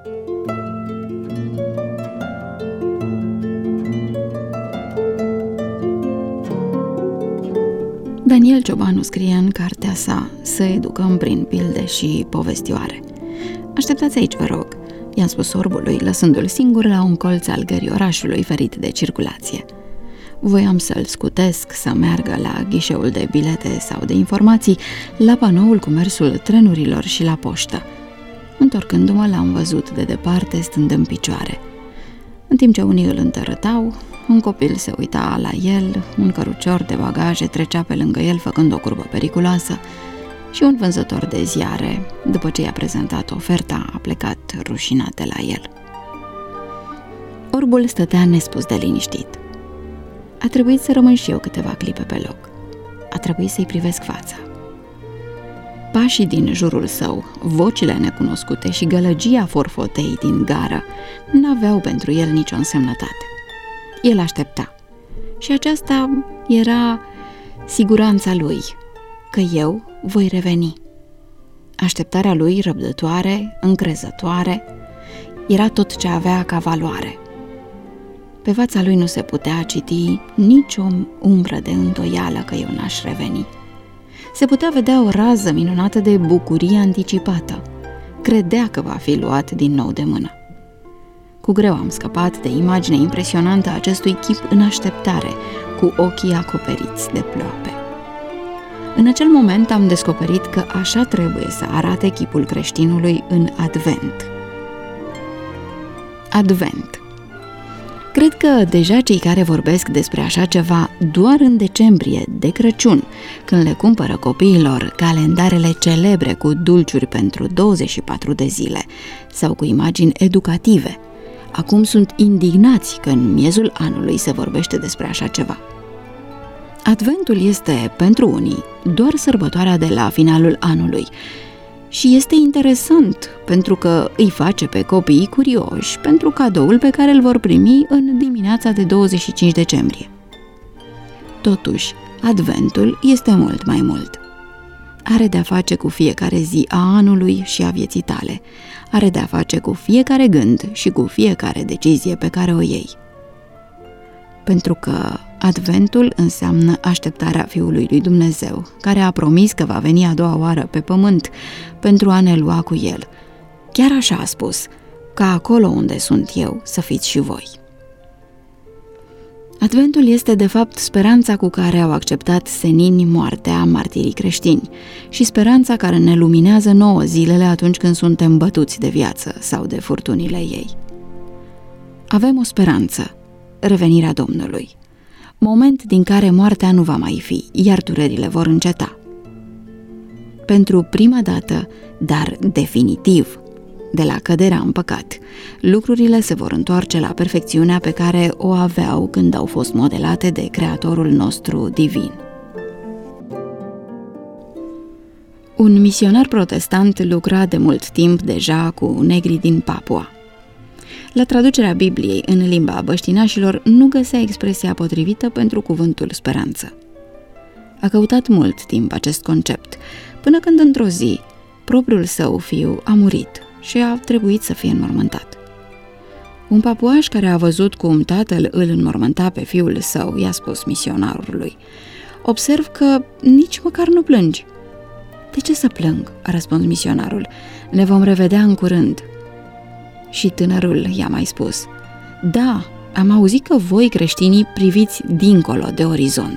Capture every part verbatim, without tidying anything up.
Daniel Ciobanu scrie în cartea sa Să educăm prin pilde și povestioare. Așteptați aici, vă rog, i-am spus orbului, lăsându-l singur la un colț al gării orașului ferit de circulație. Voiam să-l scutesc să meargă la ghișeul de bilete sau de informații, la panoul cu mersul trenurilor și la poștă. Întorcându-mă, l-am văzut de departe, stând în picioare. În timp ce unii îl întărătau, un copil se uita la el, un cărucior de bagaje trecea pe lângă el făcând o curbă periculoasă și un vânzător de ziare, după ce i-a prezentat oferta, a plecat rușinat de la el. Orbul stătea nespus de liniștit. A trebuit să rămân și eu câteva clipe pe loc. A trebuit să-i privesc fața. Pașii din jurul său, vocile necunoscute și gălăgia forfotei din gară n-aveau pentru el nicio însemnătate. El aștepta. Și aceasta era siguranța lui, că eu voi reveni. Așteptarea lui, răbdătoare, încrezătoare, era tot ce avea ca valoare. Pe fața lui nu se putea citi nicio umbră de îndoială că eu n-aș reveni. Se putea vedea o rază minunată de bucurie anticipată. Credea că va fi luat din nou de mână. Cu greu am scăpat de imaginea impresionantă a acestui chip în așteptare, cu ochii acoperiți de ploape. În acel moment am descoperit că așa trebuie să arate chipul creștinului în Advent. Advent. Cred că deja cei care vorbesc despre așa ceva doar în decembrie, de Crăciun, când le cumpără copiilor calendarele celebre cu dulciuri pentru douăzeci și patru de zile sau cu imagini educative, acum sunt indignați că în miezul anului se vorbește despre așa ceva. Adventul este, pentru unii, doar sărbătoarea de la finalul anului și este interesant pentru că îi face pe copiii curioși pentru cadoul pe care îl vor primi în dimineața de douăzeci și cinci decembrie. Totuși, Adventul este mult mai mult. Are de-a face cu fiecare zi a anului și a vieții tale. Are de-a face cu fiecare gând și cu fiecare decizie pe care o iei. Pentru că Adventul înseamnă așteptarea Fiului lui Dumnezeu, care a promis că va veni a doua oară pe pământ pentru a ne lua cu El. Chiar așa a spus, ca acolo unde sunt eu să fiți și voi. Adventul este de fapt speranța cu care au acceptat senini moartea martirii creștini și speranța care ne luminează nouă zilele atunci când suntem bătuți de viață sau de furtunile ei. Avem o speranță, revenirea Domnului, moment din care moartea nu va mai fi, iar durerile vor înceta. Pentru prima dată, dar definitiv, de la căderea în păcat, lucrurile se vor întoarce la perfecțiunea pe care o aveau când au fost modelate de Creatorul nostru divin. Un misionar protestant lucra de mult timp deja cu negri din Papua. La traducerea Bibliei în limba băștinașilor nu găsea expresia potrivită pentru cuvântul speranță. A căutat mult timp acest concept, până când într-o zi propriul său fiu a murit și a trebuit să fie înmormântat. Un papuaș care a văzut cum tatăl îl înmormânta pe fiul său i-a spus misionarului: "Observ că nici măcar nu plângi." "De ce să plâng?" a răspuns misionarul. "Ne vom revedea în curând." Și tânărul i-a mai spus: "Da, am auzit că voi, creștinii, priviți dincolo de orizont."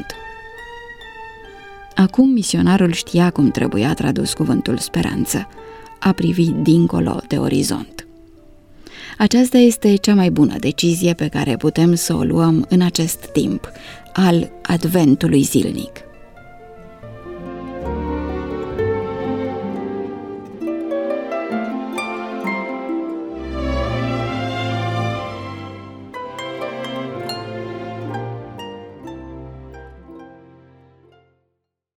Acum misionarul știa cum trebuia tradus cuvântul speranță: a privi dincolo de orizont. Aceasta este cea mai bună decizie pe care putem să o luăm în acest timp al Adventului zilnic.